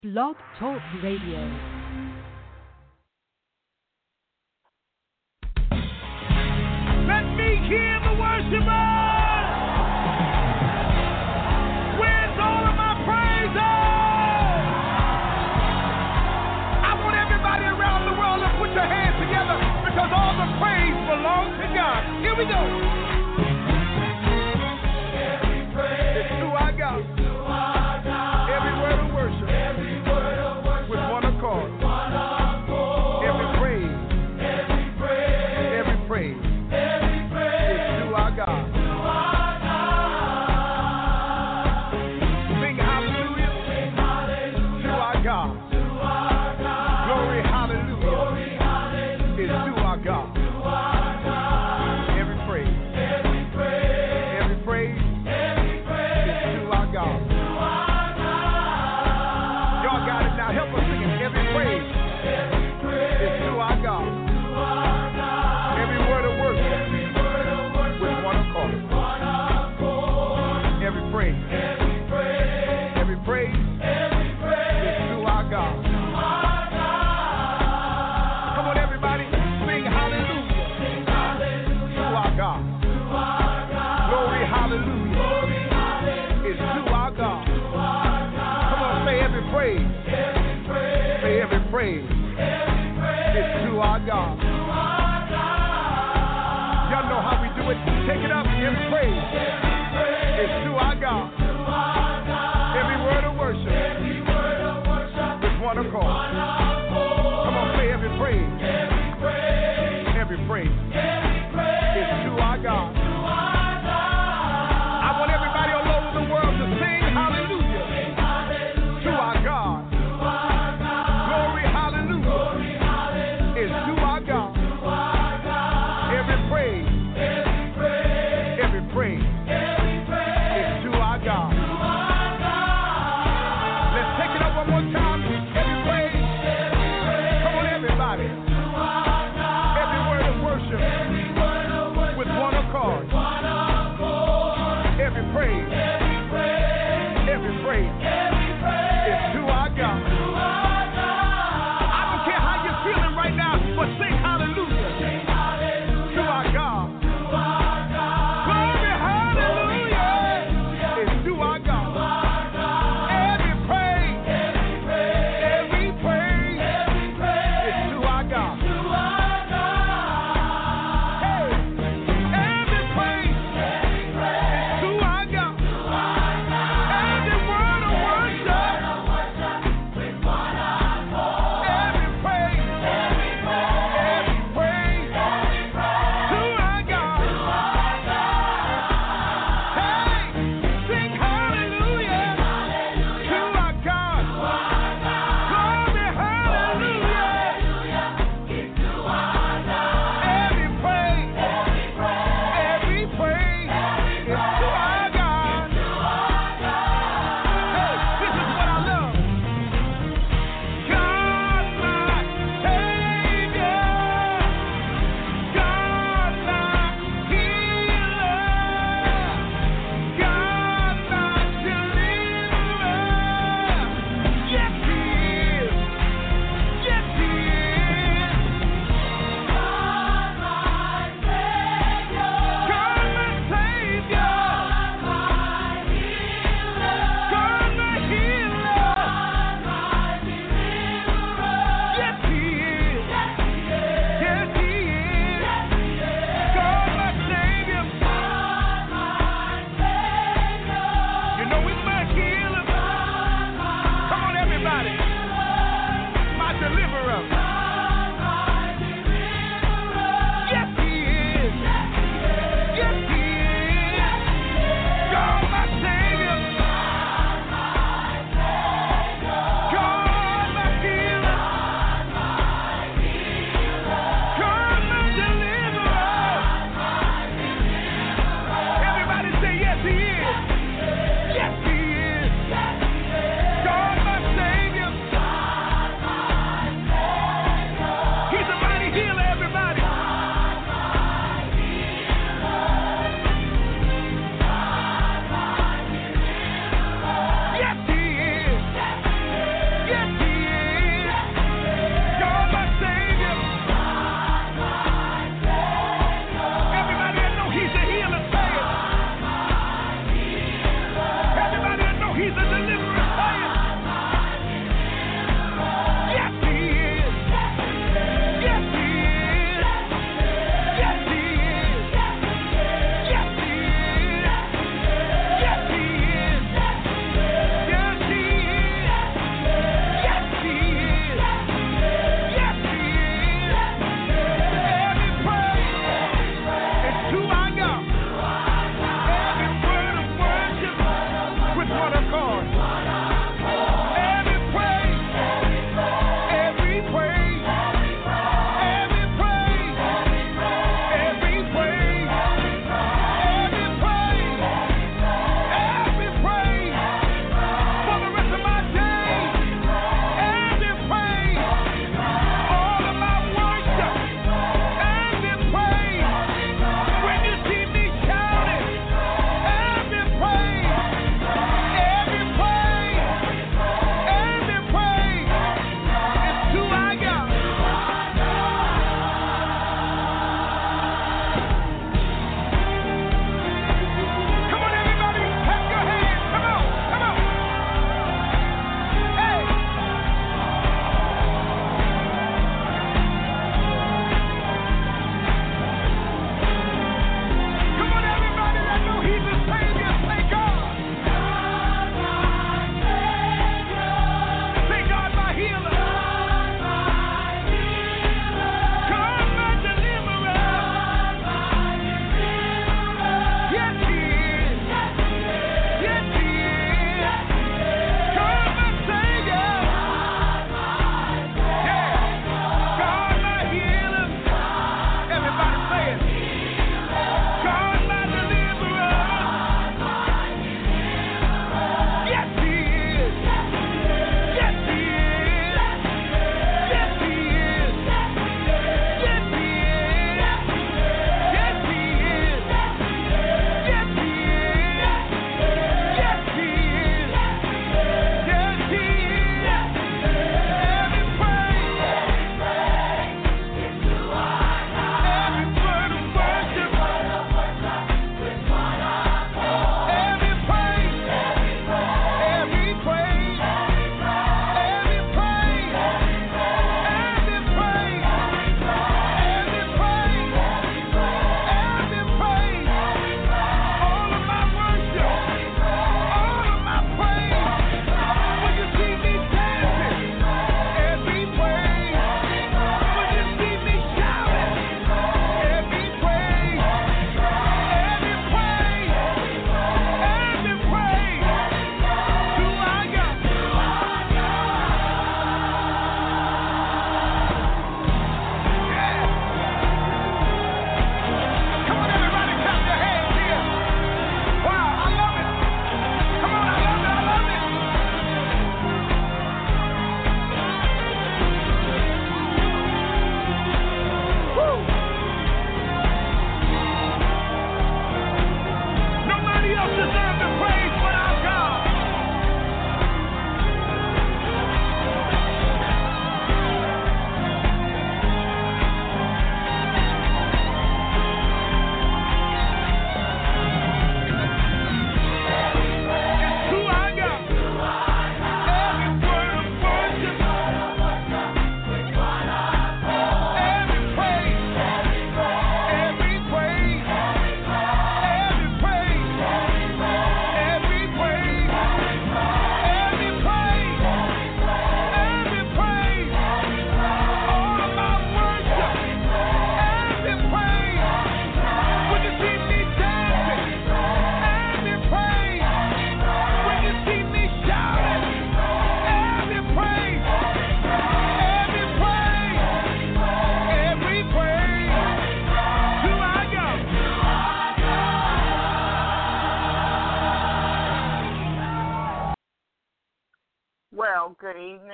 Blog Talk Radio. Let me hear the worshipers. Where's all of my praises? I want everybody around the world to put your hands together because all the praise belongs to God. Here we go. Every praise is to our God. Every word of worship. With one accord. Every praise. Every praise. God. Sing hallelujah to our God. Glory hallelujah is to our God. Every praise is to our God. Y'all got it now. Help us sing it. Every praise is to our God. Every word of worship. Every praise is to our God. Come on, everybody, sing hallelujah to our God. Glory hallelujah is to our God. Come on, say every praise. Say every praise is to our God. Y'all know how we do it. Take it up. Every praise is to our God. Every word of worship with one accord. Come on, say every praise. Every praise is to our God. I want everybody all over the world to sing hallelujah to our God. Glory hallelujah is to our God. Every praise is to our God. Let's take it up one more time. Every praise. Come on, everybody. Every word of worship with one accord. Every praise is to our God. I don't care how you're feeling right now, but sing hallelujah to our God. Glory hallelujah is to our God. Every praise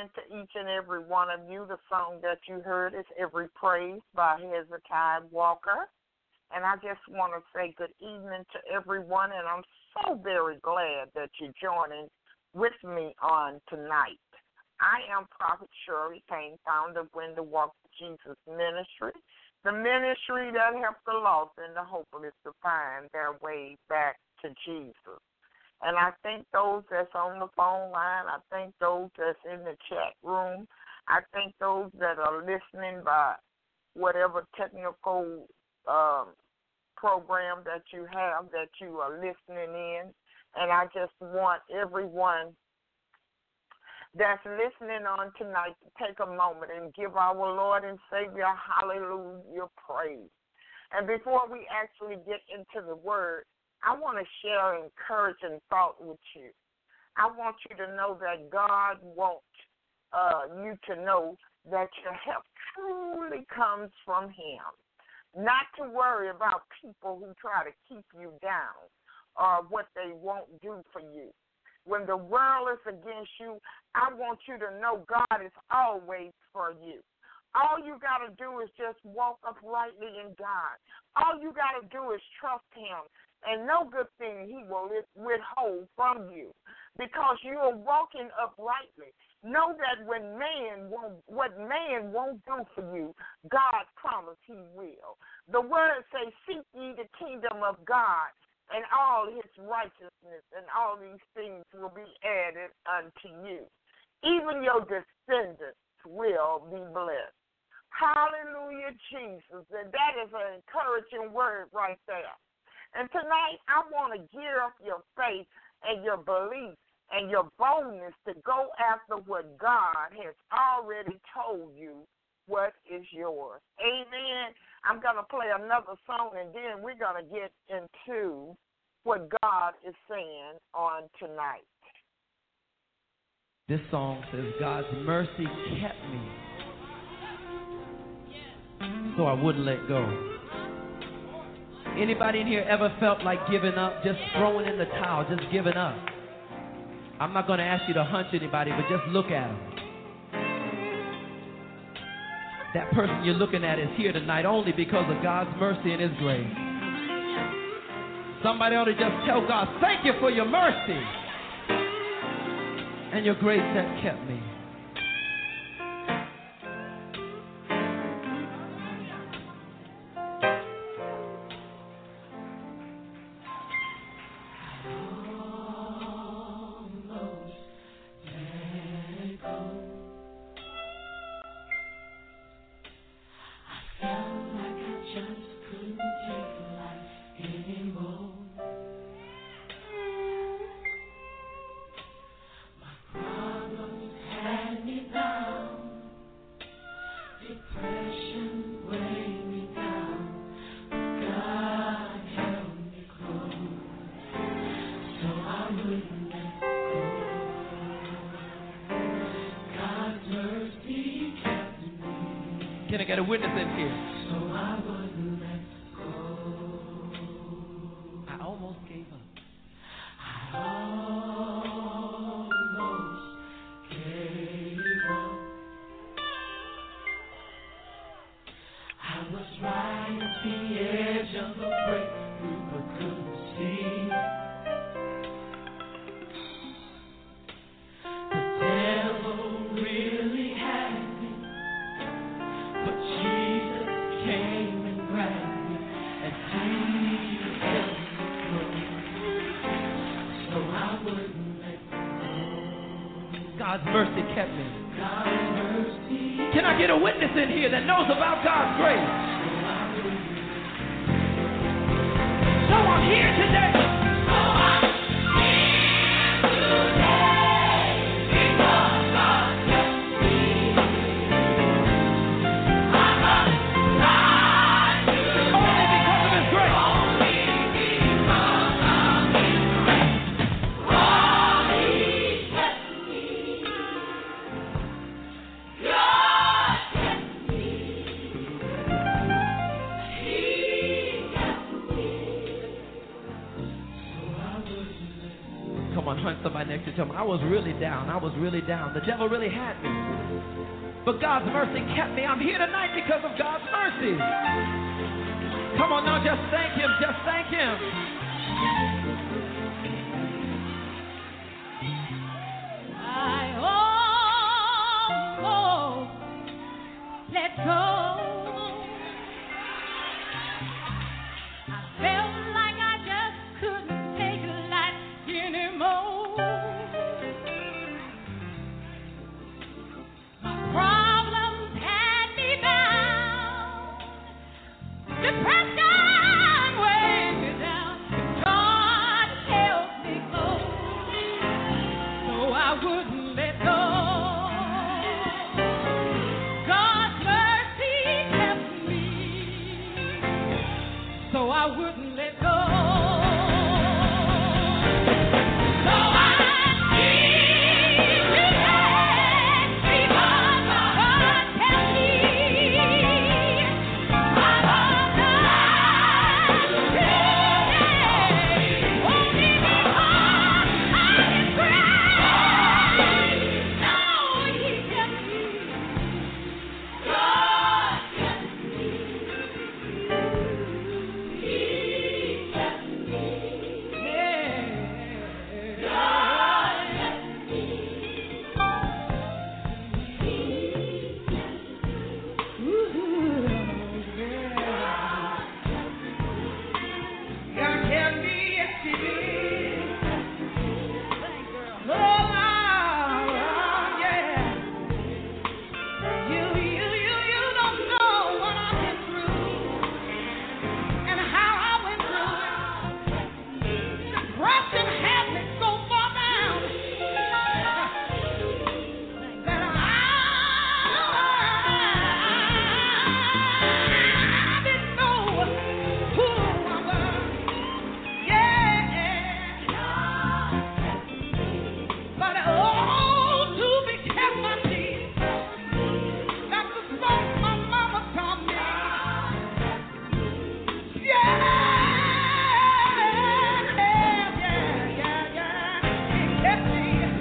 evening to each and every one of you. The song that you heard is Every Praise by Hezekiah Walker. And I just want to say good evening to everyone, and I'm so very glad that you're joining with me on tonight. I am Prophet Shirley Payne, founder of When to Walk with Jesus Ministry, the ministry that helps the lost and the hopeless to find their way back to Jesus. And I thank those that's on the phone line. I thank those that's in the chat room. I thank those that are listening by whatever technical program that you have that you are listening in. And I just want everyone that's listening on tonight to take a moment and give our Lord and Savior hallelujah praise. And before we actually get into the word, I want to share an encouraging thought with you. I want you to know that God wants you to know that your help truly comes from Him. Not to worry about people who try to keep you down or what they won't do for you. When the world is against you, I want you to know God is always for you. All you got to do is just walk uprightly in God. All you got to do is trust Him, and no good thing He will withhold from you because you are walking uprightly. Know that what man won't do for you, God promised He will. The word says, seek ye the kingdom of God and all His righteousness, and all these things will be added unto you. Even your descendants will be blessed. Hallelujah, Jesus. And that is an encouraging word right there. And tonight, I want to gear up your faith and your belief and your boldness to go after what God has already told you what is yours. Amen. I'm going to play another song, and then we're going to get into what God is saying on tonight. This song says, God's mercy kept me, so I wouldn't let go. Anybody in here ever felt like giving up, just throwing in the towel, just giving up? I'm not going to ask you to hunch anybody, but just look at them. That person you're looking at is here tonight only because of God's mercy and His grace. Somebody ought to just tell God, thank you for your mercy and your grace that kept me. Can I get a witness in here? So I wouldn't let go. I almost gave up. I almost gave up. I was right at the edge of a breakthrough, but couldn't see. The devil really had me. Jesus came and grabbed me, and He held me close, so I wouldn't let go. God's mercy kept me. God's mercy. Can I get a witness in here that knows about God's grace? So I'm here today. somebody next to you. Tell them, I was really down. I was really down. The devil really had me. But God's mercy kept me. I'm here tonight because of God's mercy. Come on now, just thank Him. Just thank Him. I almost let go. I felt like I just couldn't take life anymore. My problems had me bound, depression weighed me down. God help me go, so I wouldn't let go. God's mercy kept me, so I wouldn't let go. So I keep it because God kept me. I'm alive today only because I can cry. No, He kept me. God kept me. He kept me. Yeah. God kept me. God kept me, yes, He did. Oh, yeah. You don't know what I've been through and how I went through it. Depression had me so far down that I didn't know who I was. Yeah. But oh, to be kept by Jesus. That's the song my mama taught me. Yeah. He kept me.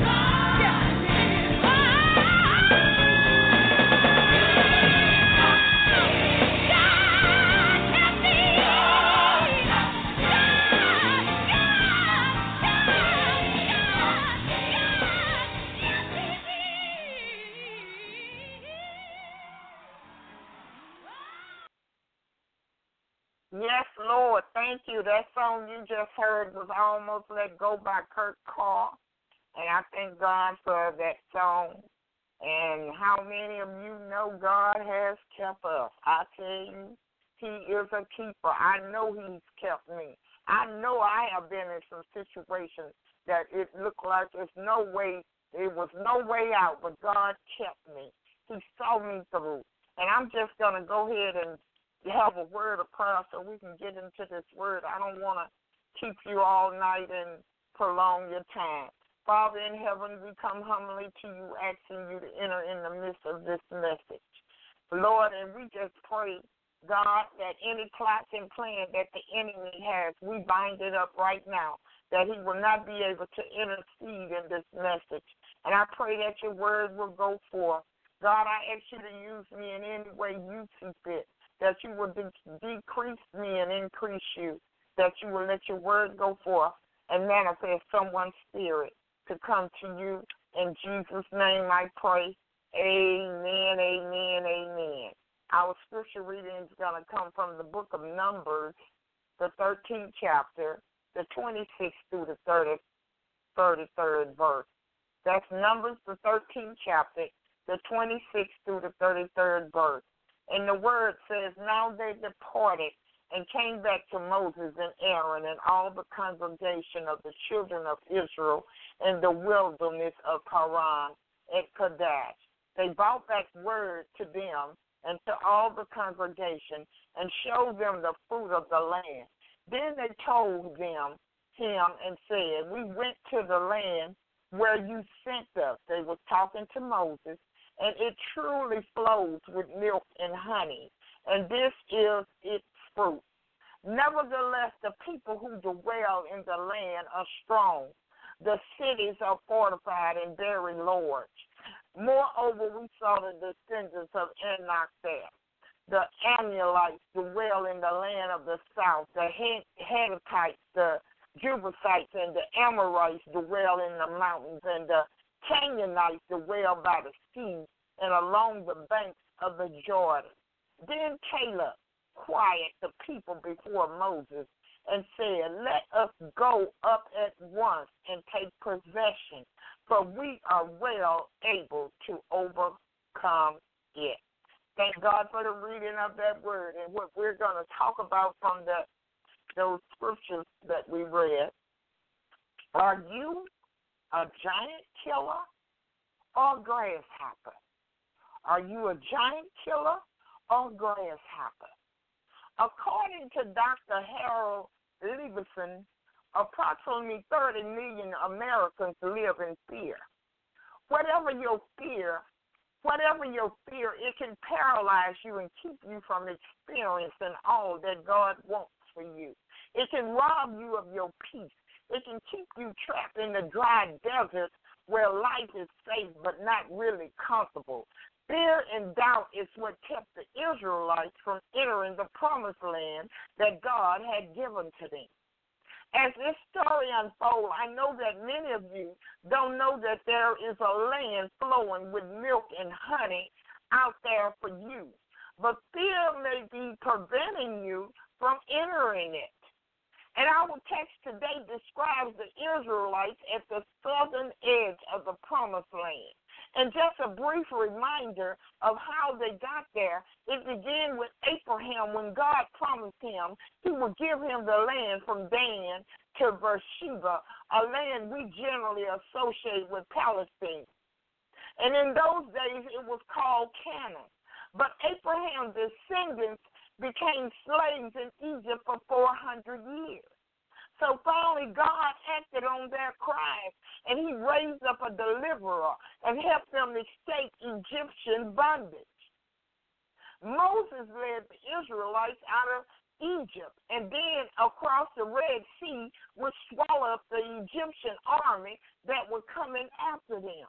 Yes, Lord, thank you. That song you just heard was Almost Let Go by Kurt Carr. And I thank God for that song. And how many of you know God has kept us? I tell you, He is a keeper. I know He's kept me. I know I have been in some situations that it looked like there was no way out, but God kept me. He saw me through. And I'm just going to go ahead and have a word of prayer so we can get into this word. I don't want to keep you all night and prolong your time. Father in heaven, we come humbly to you, asking you to enter in the midst of this message. Lord, and we just pray, God, that any plot and plan that the enemy has, we bind it up right now, that he will not be able to intercede in this message. And I pray that your word will go forth. God, I ask you to use me in any way you see fit, that you will decrease me and increase you, that you will let your word go forth and manifest someone's spirit to come to you. In Jesus' name I pray. Amen, amen, amen. Our scripture reading is going to come from the book of Numbers, the 13th chapter, the 26th through the 33rd verse. That's Numbers, the 13th chapter, the 26th through the 33rd verse. And the word says, now they departed and came back to Moses and Aaron and all the congregation of the children of Israel in the wilderness of Paran at Kadesh. They brought back word to them and to all the congregation and showed them the fruit of the land. Then they told him and said, we went to the land where you sent us. They were talking to Moses, and it truly flows with milk and honey, and this is its fruit. Nevertheless, the people who dwell in the land are strong. The cities are fortified and very large. Moreover, we saw the descendants of Enoch there. The Amalekites dwell in the land of the south. The Hittites, the Jebusites, and the Amorites dwell in the mountains, and the Canaanites dwell by the sea and along the banks of the Jordan. Then Caleb quieted the people before Moses and said, "Let us go up at once and take possession, for we are well able to overcome it." Thank God for the reading of that word. And what we're going to talk about from those scriptures that we read. Are you a giant killer or grasshopper? Are you a giant killer or grasshopper? According to Dr. Harold Lieberson, approximately 30 million Americans live in fear. Whatever your fear, it can paralyze you and keep you from experiencing all that God wants for you. It can rob you of your peace. It can keep you trapped in the dry desert where life is safe but not really comfortable. Fear and doubt is what kept the Israelites from entering the promised land that God had given to them. As this story unfolds, I know that many of you don't know that there is a land flowing with milk and honey out there for you. But fear may be preventing you from entering it. And our text today describes the Israelites at the southern edge of the promised land. And just a brief reminder of how they got there, it began with Abraham when God promised him he would give him the land from Dan to Beersheba, a land we generally associate with Palestine. And in those days, it was called Canaan. But Abraham's descendants became slaves in Egypt for 400 years. So finally, God acted on their cries, and he raised up a deliverer and helped them escape Egyptian bondage. Moses led the Israelites out of Egypt, and then across the Red Sea, which swallowed up the Egyptian army that was coming after them.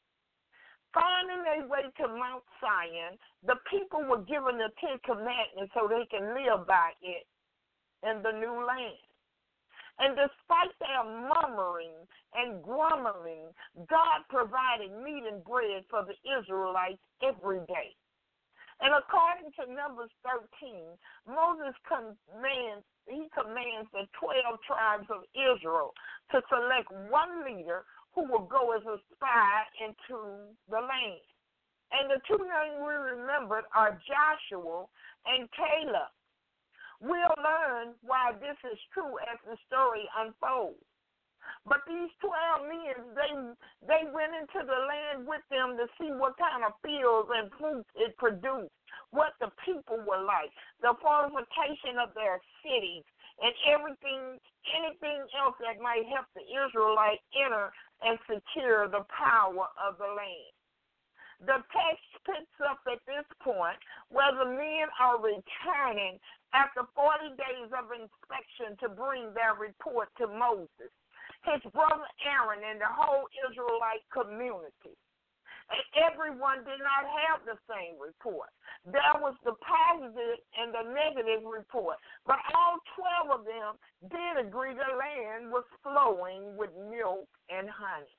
Finding their way to Mount Sinai, the people were given the Ten Commandments so they can live by it in the new land. And despite their murmuring and grumbling, God provided meat and bread for the Israelites every day. And according to Numbers 13, Moses commands the 12 tribes of Israel to select one leader who will go as a spy into the land. And the two names we remembered are Joshua and Caleb. We'll learn why this is true as the story unfolds. But these 12 men, they went into the land with them to see what kind of fields and fruits it produced, what the people were like, the fortification of their cities, and anything else that might help the Israelites enter and secure the power of the land. The text picks up at this point where the men are returning after 40 days of inspection to bring their report to Moses, his brother Aaron, and the whole Israelite community. And everyone did not have the same report. There was the positive and the negative report, but all 12 of them did agree the land was flowing with milk and honey.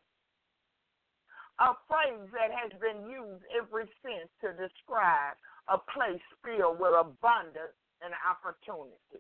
A phrase that has been used ever since to describe a place filled with abundance and opportunity.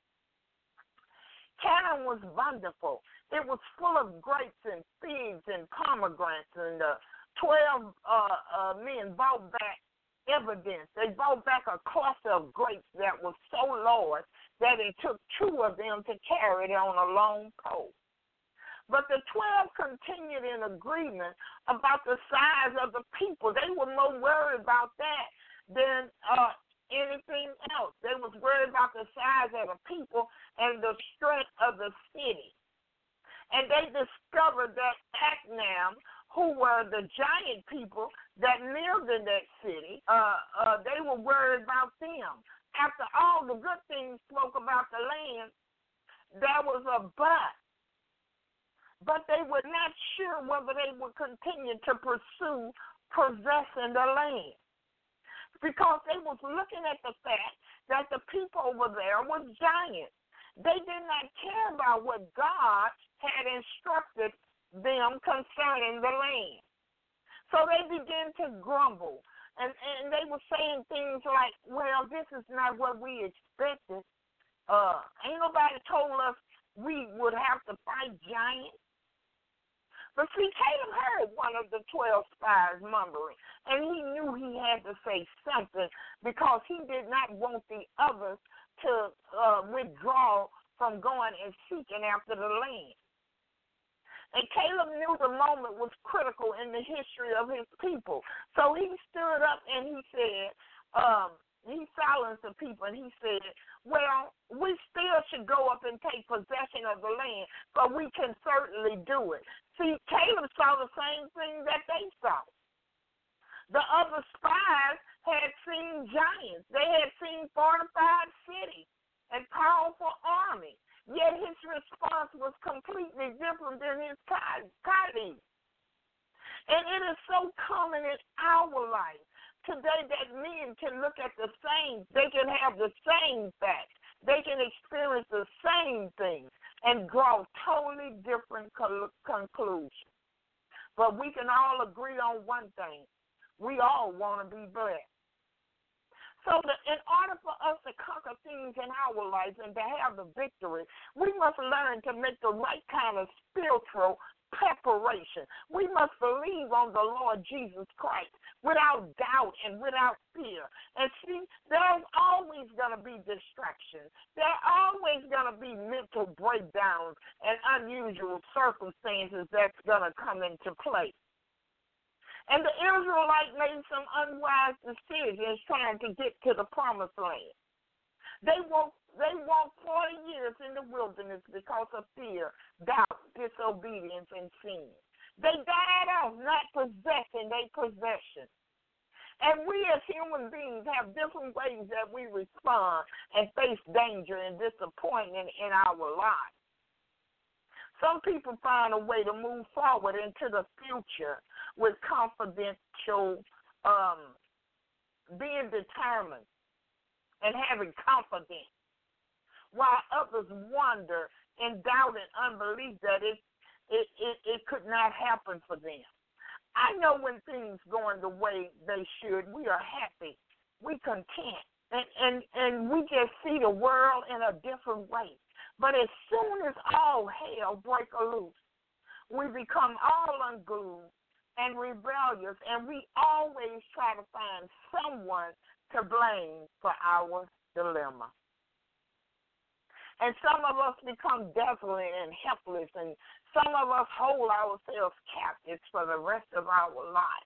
Canaan was wonderful. It was full of grapes and figs and pomegranates, and the 12 men brought back evidence. They brought back a cluster of grapes that was so large that it took 2 of them to carry it on a long pole. But the 12 continued in agreement about the size of the people. They were more worried about that than anything else. They was worried about the size of the people and the strength of the city. And they discovered that Acnam, who were the giant people that lived in that city, they were worried about them. After all the good things spoke about the land, there was a but. but they were not sure whether they would continue to pursue possessing the land, because they was looking at the fact that the people over there was giants. They did not care about what God had instructed them concerning the land. So they began to grumble, and they were saying things like, well, this is not what we expected. Ain't nobody told us we would have to fight giants. But see, Caleb heard one of the 12 spies mumbling, and he knew he had to say something because he did not want the others to withdraw from going and seeking after the land. And Caleb knew the moment was critical in the history of his people. So he stood up and he said, he silenced the people and he said, well, we still should go up and take possession of the land, but we can certainly do it. See, Caleb saw the same thing that they saw. The other spies had seen giants. They had seen fortified cities and powerful armies. Yet his response was completely different than his colleagues. And it is so common in our life today that men can look at the same, they can have the same facts, they can experience the same things and draw totally different conclusions. But we can all agree on one thing. We all want to be blessed. So in order for us to conquer things in our life and to have the victory, we must learn to make the right kind of spiritual preparation. We must believe on the Lord Jesus Christ without doubt and without fear. And see, there's always going to be distractions. There are always going to be mental breakdowns and unusual circumstances that's going to come into play. And the Israelites made some unwise decisions trying to get to the promised land. They walked 40 years in the wilderness because of fear, doubt, disobedience, and sin. They died off not possessing their possession. And we as human beings have different ways that we respond and face danger and disappointment in our lives. Some people find a way to move forward into the future with confidential, being determined and having confidence, while others wonder in doubt and unbelief that it could not happen for them. I know when things going the way they should, we are happy, we content, and we just see the world in a different way. But as soon as all hell breaks loose, we become all unglued and rebellious, and we always try to find someone to blame for our dilemma. And some of us become desolate and helpless, and some of us hold ourselves captives for the rest of our life.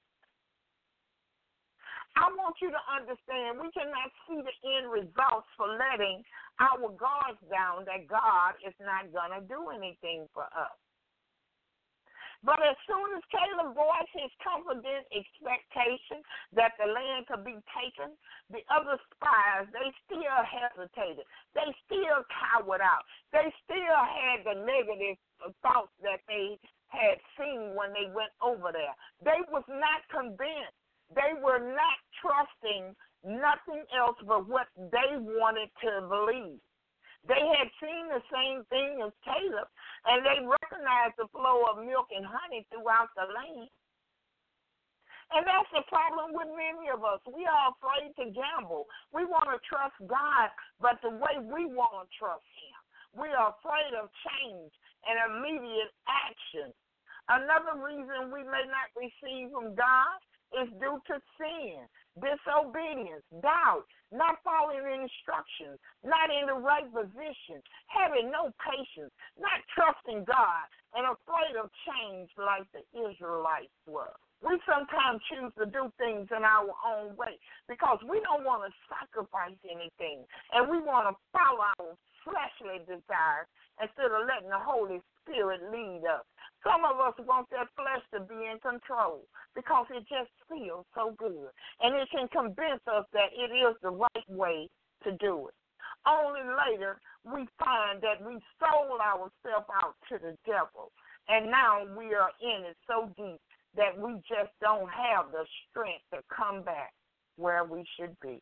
I want you to understand we cannot see the end results for letting our guards down, that God is not going to do anything for us. But as soon as Caleb voiced his confident expectation that the land could be taken, the other spies, they still hesitated. They still cowered out. They still had the negative thoughts that they had seen when they went over there. They was not convinced. They were not trusting nothing else but what they wanted to believe. They had seen the same thing as Caleb, and they recognized the flow of milk and honey throughout the land. And that's the problem with many of us. We are afraid to gamble. We want to trust God, but the way we want to trust him. We are afraid of change and immediate action. Another reason we may not receive from God is due to sin, disobedience, doubt, not following instructions, not in the right position, having no patience, not trusting God, and afraid of change like the Israelites were. We sometimes choose to do things in our own way because we don't want to sacrifice anything, and we want to follow our fleshly desires instead of letting the Holy Spirit lead us. Some of us want that flesh to be in control because it just feels so good, and it can convince us that it is the right way to do it. Only later we find that we sold ourselves out to the devil And now we are in it so deep that we just don't have the strength to come back where we should be.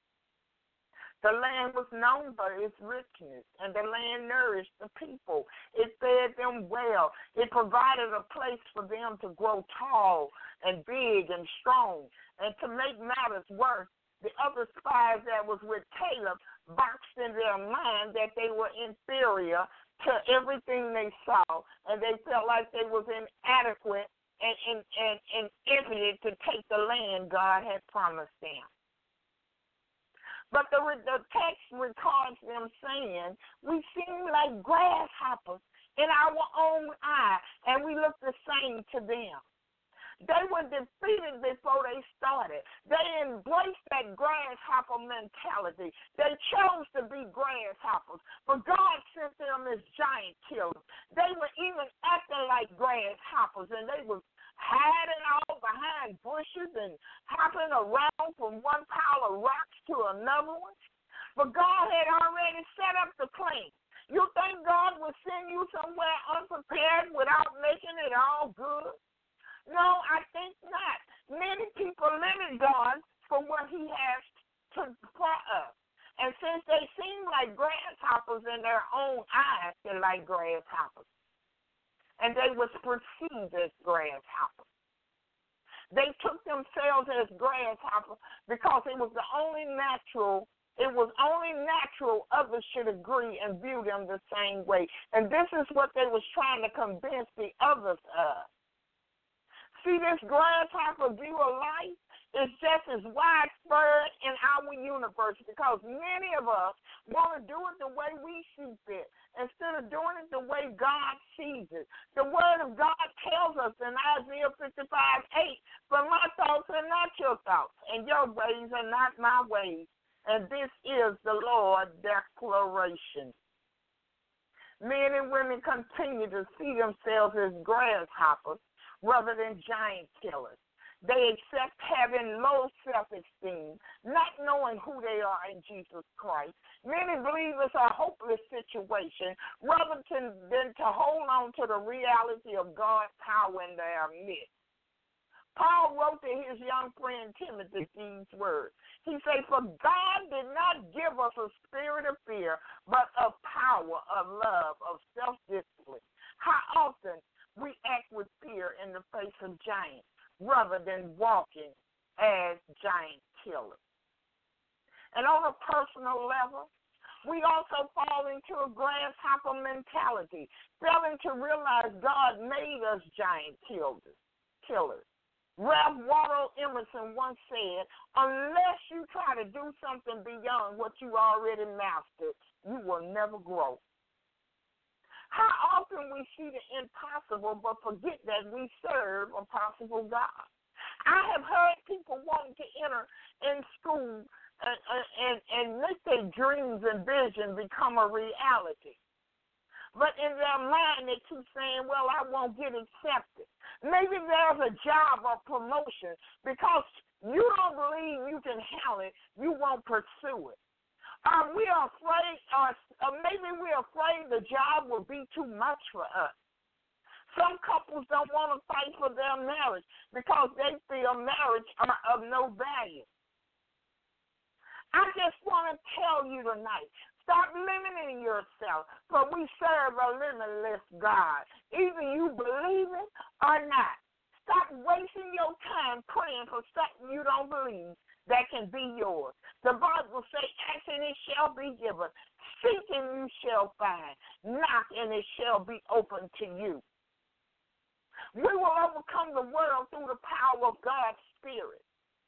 The land was known for its richness, and the land nourished the people. It fed them well. It provided a place for them to grow tall and big and strong. And to make matters worse, the other spies that was with Caleb boxed in their mind that they were inferior to everything they saw, and they felt like they was inadequate and impotent to take the land God had promised them. But the text records them saying, we seem like grasshoppers in our own eye, and we look the same to them. They were defeated before they started. They embraced that grasshopper mentality. They chose to be grasshoppers, but God sent them as giant killers. They were even acting like grasshoppers, and they were hiding all behind bushes and hopping around from one pile of rocks to another one. But God had already set up the plan. You think God would send you somewhere unprepared without making it all good? No, I think not. Many people limit God for what he has for us. And since they seem like grasshoppers in their own eyes, they're like grasshoppers. And they was perceived as grasshoppers. They took themselves as grasshoppers because it was only natural others should agree and view them the same way. And this is what they was trying to convince the others of. See, this grasshopper view of life is just as widespread in our universe because many of us want to do it the way we see fit instead of doing it the way God sees it. The Word of God tells us in Isaiah 55:8, "For my thoughts are not your thoughts, and your ways are not my ways." And this is the Lord's declaration. Men and women continue to see themselves as grasshoppers rather than giant killers. They accept having low self-esteem, not knowing who they are in Jesus Christ. Many believe it's a hopeless situation rather than to hold on to the reality of God's power in their midst. Paul wrote to his young friend Timothy these words. He said, "For God did not give us a spirit of fear, but of power, of love, of self-discipline." How often we act with fear in the face of giants rather than walking as giant killers. And on a personal level, we also fall into a grasshopper mentality, failing to realize God made us giant killers. Ralph Waldo Emerson once said, "Unless you try to do something beyond what you already mastered, you will never grow." How often we see the impossible but forget that we serve a possible God. I have heard people wanting to enter in school and make their dreams and vision become a reality. But in their mind, they keep saying, "Well, I won't get accepted." Maybe there's a job or promotion. Because you don't believe you can handle it, you won't pursue it. We are afraid, or maybe we're afraid the job will be too much for us. Some couples don't want to fight for their marriage because they feel marriage are of no value. I just want to tell you tonight, stop limiting yourself, for we serve a limitless God, either you believe it or not. Stop wasting your time praying for something you don't believe that can be yours. The Bible says, "Ask and it shall be given. Seek and you shall find. Knock and it shall be open to you." We will overcome the world through the power of God's Spirit.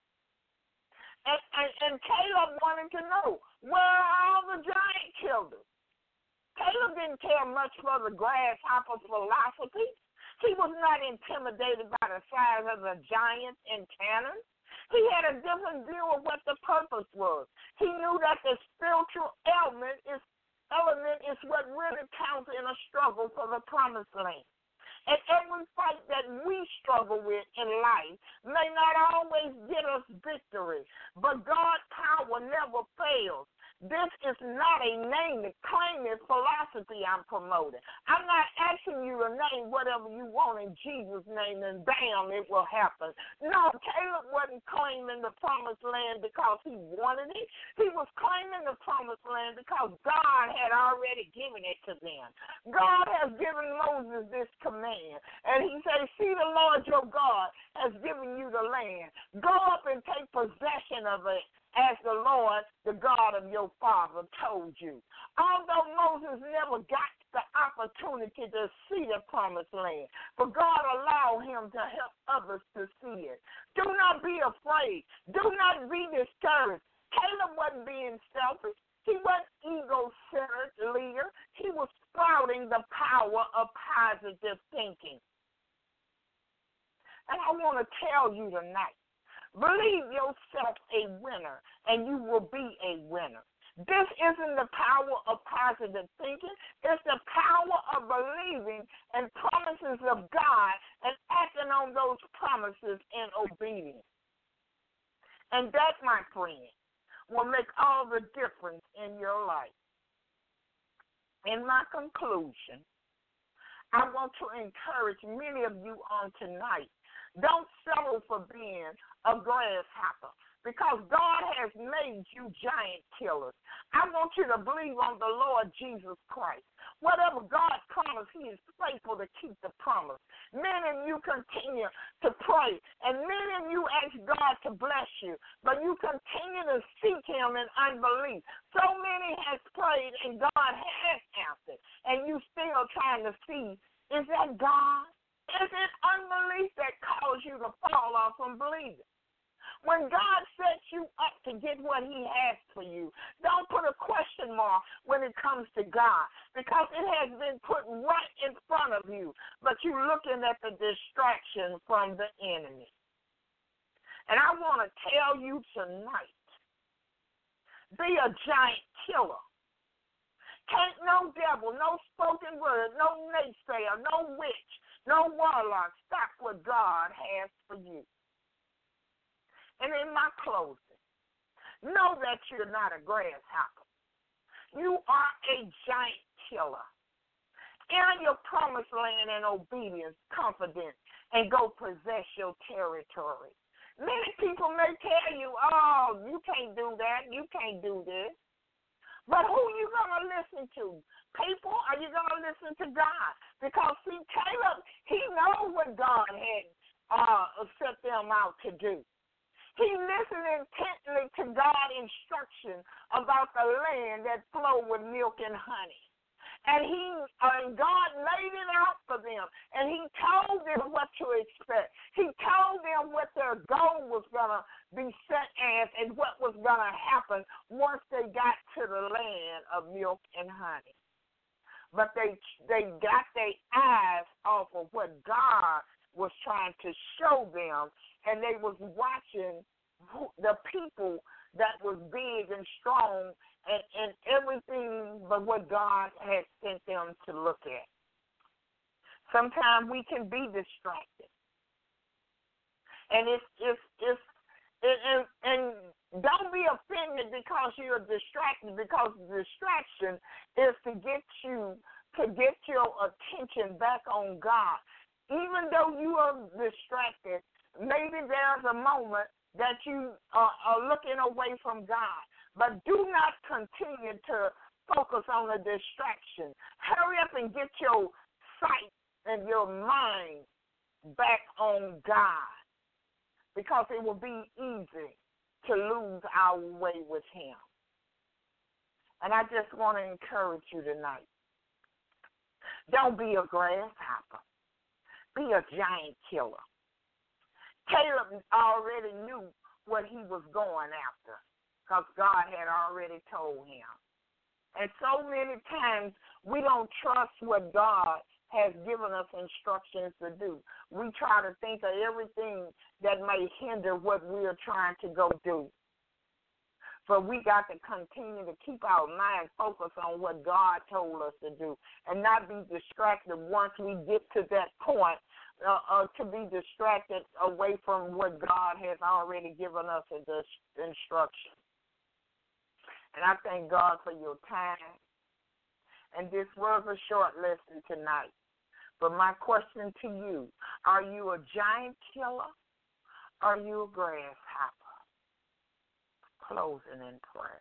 And Caleb wanted to know, where are all the giant killers? Caleb didn't care much for the grasshopper philosophy. He was not intimidated by the size of the giants and cannons. He had a different view of what the purpose was. He knew that the spiritual element is what really counts in a struggle for the promised land. And every fight that we struggle with in life may not always get us victory, but God's power never fails. This is not a name to claim this philosophy I'm promoting. I'm not asking you to name whatever you want in Jesus' name and bam, it will happen. No, Caleb wasn't claiming the promised land because he wanted it. He was claiming the promised land because God had already given it to them. God has given Moses this command. And he said, see, the Lord your God has given you the land. Go up and take possession of it, as the Lord, the God of your father, told you. Although Moses never got the opportunity to see the promised land, but God allowed him to help others to see it. Do not be afraid. Do not be discouraged. Caleb wasn't being selfish. He wasn't ego-centered leader. He was sprouting the power of positive thinking. And I want to tell you tonight, believe yourself a winner, and you will be a winner. This isn't the power of positive thinking. It's the power of believing in promises of God and acting on those promises in obedience. And that, my friend, will make all the difference in your life. In my conclusion, I want to encourage many of you on tonight. Don't settle for being a grasshopper, because God has made you giant killers. I want you to believe on the Lord Jesus Christ. Whatever God promised, he is faithful to keep the promise. Many of you continue to pray, and many of you ask God to bless you, but you continue to seek him in unbelief. So many has prayed, and God has answered, and you still trying to see, is that God? Is it unbelief that caused you to fall off from believing? When God sets you up to get what he has for you, don't put a question mark when it comes to God, because it has been put right in front of you, but you're looking at the distraction from the enemy. And I want to tell you tonight, be a giant killer. Can't no devil, no spoken word, no naysayer, no witch, no warlock stop what God has for you. And in my closing, know that you're not a grasshopper. You are a giant killer. Enter your promised land in obedience, confidence, and go possess your territory. Many people may tell you, oh, you can't do that, you can't do this. But who are you going to listen to? People? Are you going to listen to God? Because, see, Caleb, he knows what God had set them out to do. He listened intently to God's instruction about the land that flowed with milk and honey. And God laid it out for them, and he told them what to expect. He told them what their goal was going to be set as and what was going to happen once they got to the land of milk and honey. But they got their eyes off of what God was trying to show them, and they was watching the people that was big and strong and everything but what God had sent them to look at. Sometimes we can be distracted. And and don't be offended because you're distracted, because distraction is to get your attention back on God. Even though you are distracted, maybe there's a moment that you are looking away from God. But do not continue to focus on the distraction. Hurry up and get your sight and your mind back on God, because it will be easy to lose our way with him. And I just want to encourage you tonight. Don't be a grasshopper. Be a giant killer. Caleb already knew what he was going after, because God had already told him. And so many times we don't trust what God has given us instructions to do. We try to think of everything that may hinder what we're trying to go do. But we got to continue to keep our mind focused on what God told us to do and not be distracted once we get to that point, to be distracted away from what God has already given us as instruction. And I thank God for your time. And this was a short lesson tonight. But my question to you, are you a giant killer? Or are you a grasshopper? Closing in prayer.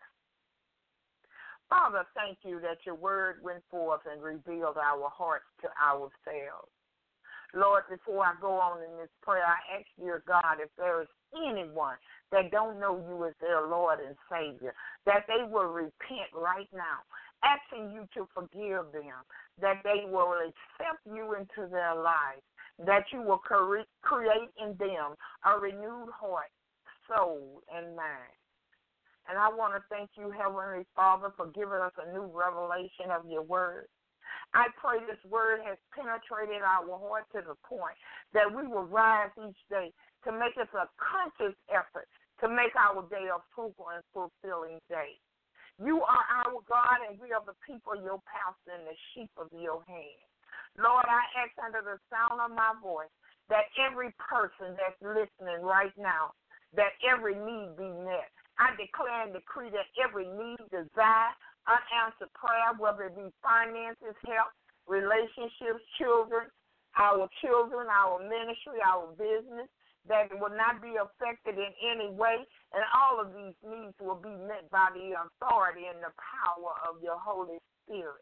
Father, thank you that your word went forth and revealed our hearts to ourselves. Lord, before I go on in this prayer, I ask, dear God, if there is anyone that don't know you as their Lord and Savior, that they will repent right now, asking you to forgive them, that they will accept you into their lives, that you will create in them a renewed heart, soul, and mind. And I want to thank you, Heavenly Father, for giving us a new revelation of your word. I pray this word has penetrated our heart to the point that we will rise each day to make us a conscious effort to make our day a fruitful and fulfilling day. You are our God, and we are the people, your pastor, and the sheep of your hand. Lord, I ask under the sound of my voice that every person that's listening right now, that every need be met. I declare and decree that every need, desire, unanswered prayer, whether it be finances, health, relationships, children, our ministry, our business, that it will not be affected in any way, and all of these needs will be met by the authority and the power of your Holy Spirit.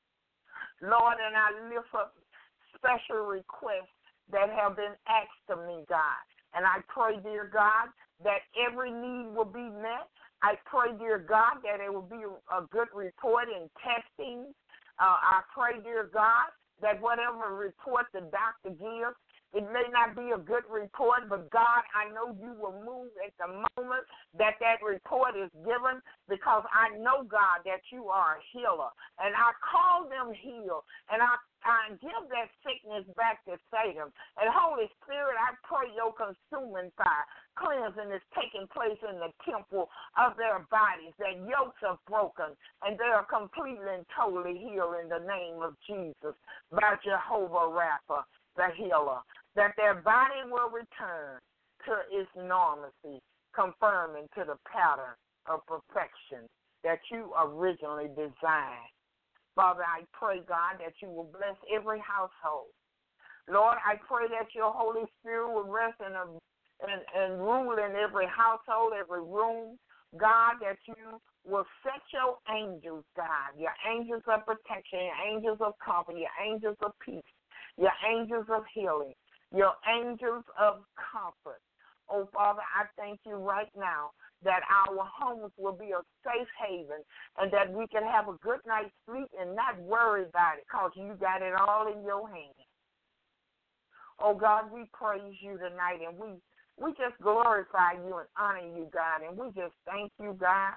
Lord, and I lift up special requests that have been asked of me, God. And I pray, dear God, that every need will be met. I pray, dear God, that it will be a good report in testing. I pray, dear God, that whatever report the doctor gives, it may not be a good report, but God, I know you will move at the moment that report is given, because I know, God, that you are a healer. And I call them healed, and I give that sickness back to Satan. And Holy Spirit, I pray your consuming fire, cleansing is taking place in the temple of their bodies, that yokes are broken, and they are completely and totally healed in the name of Jesus by Jehovah Rapha, the healer, that their body will return to its normalcy, confirming to the pattern of perfection that you originally designed. Father, I pray, God, that you will bless every household. Lord, I pray that your Holy Spirit will rest and rule in every household, every room. God, that you will set your angels, God, your angels of protection, your angels of comfort, your angels of peace, your angels of healing, your angels of comfort. Oh, Father, I thank you right now that our homes will be a safe haven and that we can have a good night's sleep and not worry about it, because you got it all in your hands. Oh, God, we praise you tonight, and we just glorify you and honor you, God, and we just thank you, God,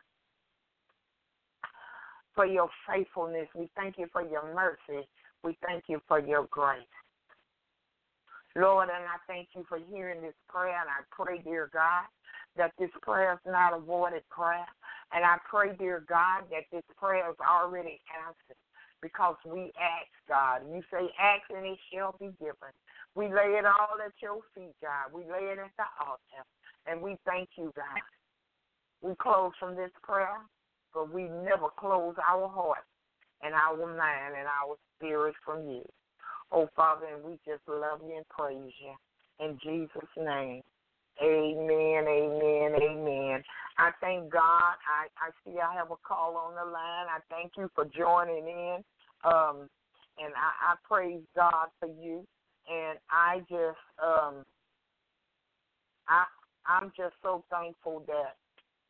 for your faithfulness. We thank you for your mercy. We thank you for your grace. Lord, and I thank you for hearing this prayer, and I pray, dear God, that this prayer is not a voided prayer. And I pray, dear God, that this prayer is already answered, because we ask, God. You say, ask and it shall be given. We lay it all at your feet, God. We lay it at the altar, and we thank you, God. We close from this prayer, but we never close our heart and our mind and our spirit from you. Oh, Father, and we just love you and praise you. In Jesus' name, amen, amen, amen. I thank God. I see I have a call on the line. I thank you for joining in, and I praise God for you. And I just, I'm just so thankful that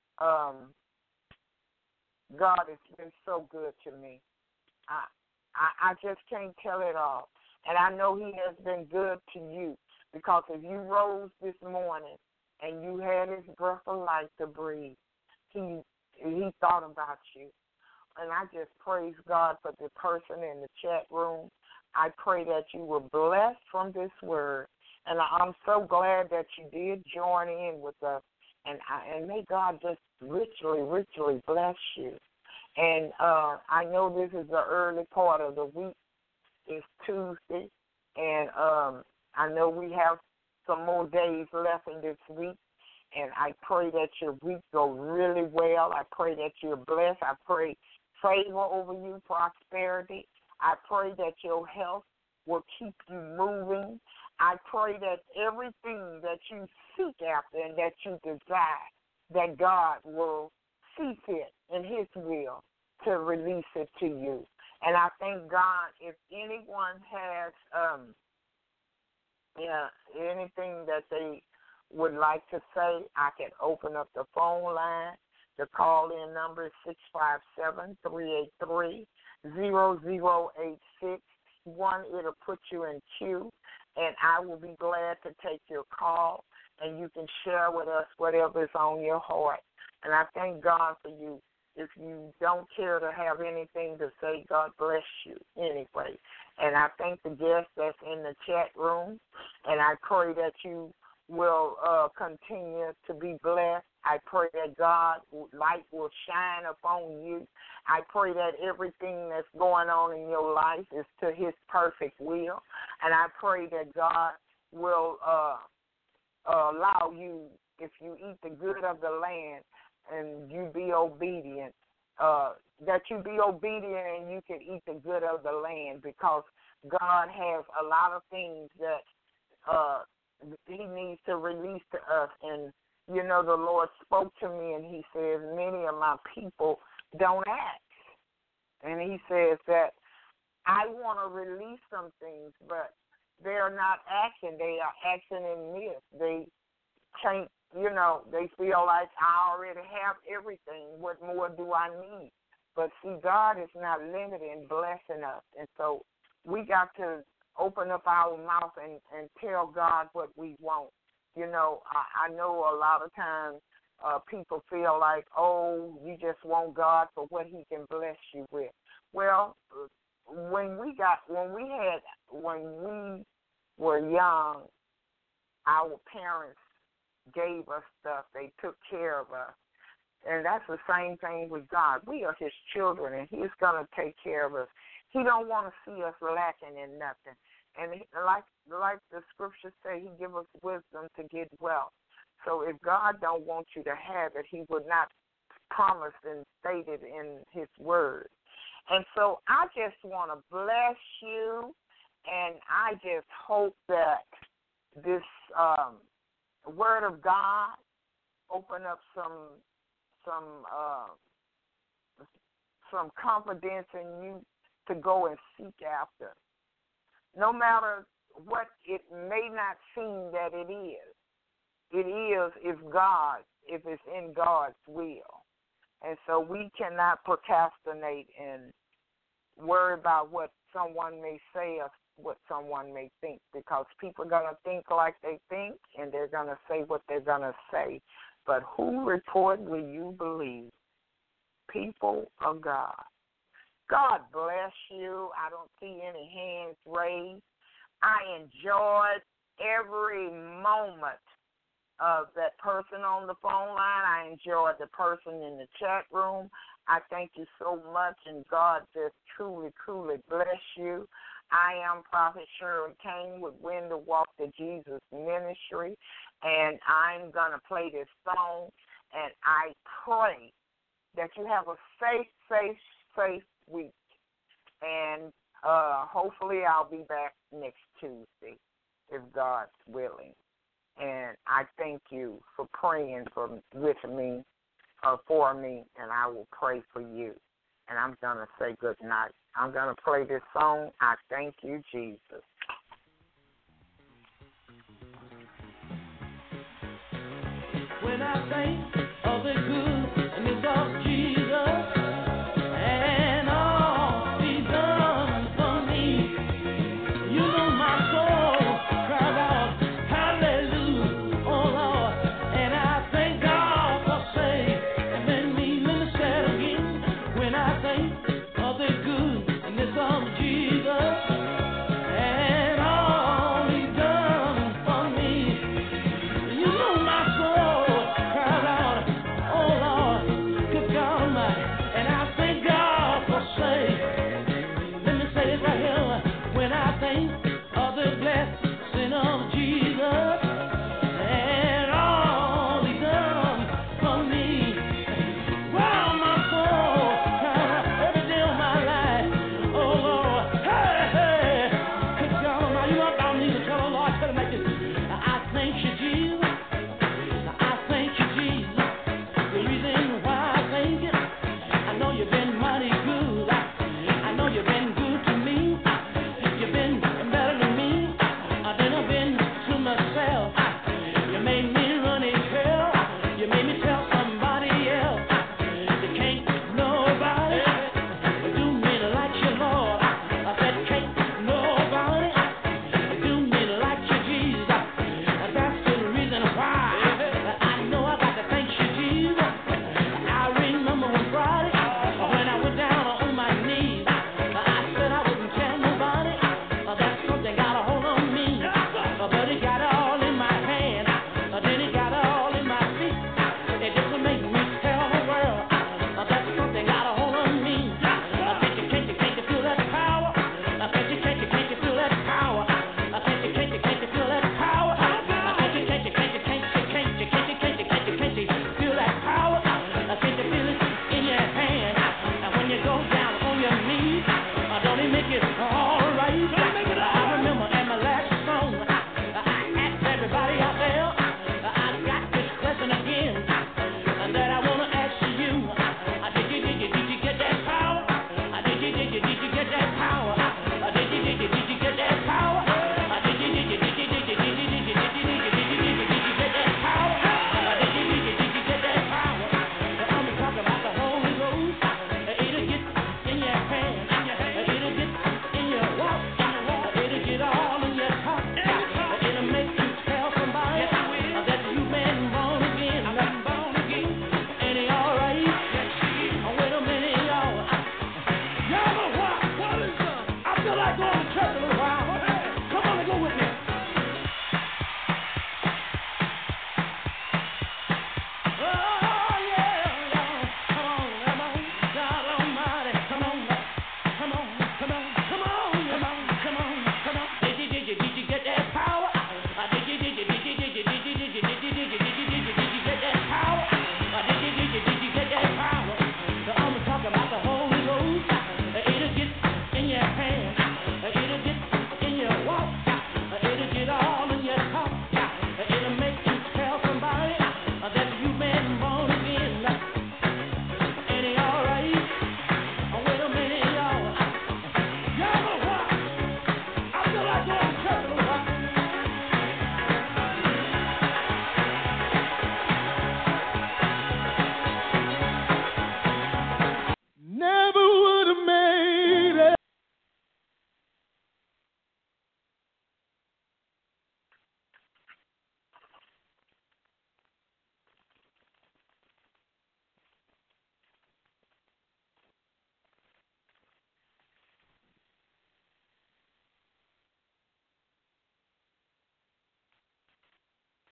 God has been so good to me. I just can't tell it all. And I know he has been good to you, because if you rose this morning and you had his breath of life to breathe, he thought about you. And I just praise God for the person in the chat room. I pray that you were blessed from this word. And I'm so glad that you did join in with us. And may God just richly, richly bless you. And I know this is the early part of the week. It's Tuesday, and I know we have some more days left in this week. and I pray that your week go really well. I pray that you're blessed. I pray favor over you, prosperity. I pray that your health will keep you moving. I pray that everything that you seek after and that you desire, that God will see fit in his will to release it to you. And I thank God if anyone has anything that they would like to say, I can open up the phone line. The call-in number is 657-383-0086. It'll put you in queue, and I will be glad to take your call, and you can share with us whatever is on your heart. And I thank God for you. If you don't care to have anything to say, God bless you anyway. And I thank the guests that's in the chat room, and I pray that you will continue to be blessed. I pray that God's light will shine upon you. I pray that everything that's going on in your life is to his perfect will. And I pray that God will allow you, if you eat the good of the land and you be obedient, that you be obedient and you can eat the good of the land, because God has a lot of things that he needs to release to us. And, you know, the Lord spoke to me and he says, many of my people don't act. And he says that I want to release some things, but they're not acting. They are acting in myth. They can't, you know, they feel like I already have everything. What more do I need? But see, God is not limited in blessing us. And so we got to open up our mouth and tell God what we want. You know, I know a lot of times people feel like, oh, you just want God for what he can bless you with. Well, when we were young, our parents gave us stuff. They took care of us. And that's the same thing with God. We are his children, and he's going to take care of us. He don't want to see us lacking in nothing. And like the scriptures say, he give us wisdom to get wealth. So if God don't want you to have it, he would not promise and state it in his word. And so I just want to bless you, and I just hope that this word of God open up some confidence in you to go and seek after. No matter what it may not seem that it is if it's in God's will. And so we cannot procrastinate and worry about what someone may say or what someone may think, because people are going to think like they think, and they're going to say what they're going to say. But who report will you believe? People of God. God bless you. I don't see any hands raised. I enjoyed every moment of that person on the phone line. I enjoyed the person in the chat room. I thank you so much, and God just truly, truly bless you. I am Prophet Shirley Kane with Win to Walk to Jesus Ministry, and I'm going to play this song, and I pray that you have a safe week, and hopefully I'll be back next Tuesday, if God's willing. And I thank you for praying with me, for me, and I will pray for you. And I'm going to say good night. I'm going to play this song, I Thank You, Jesus. When I think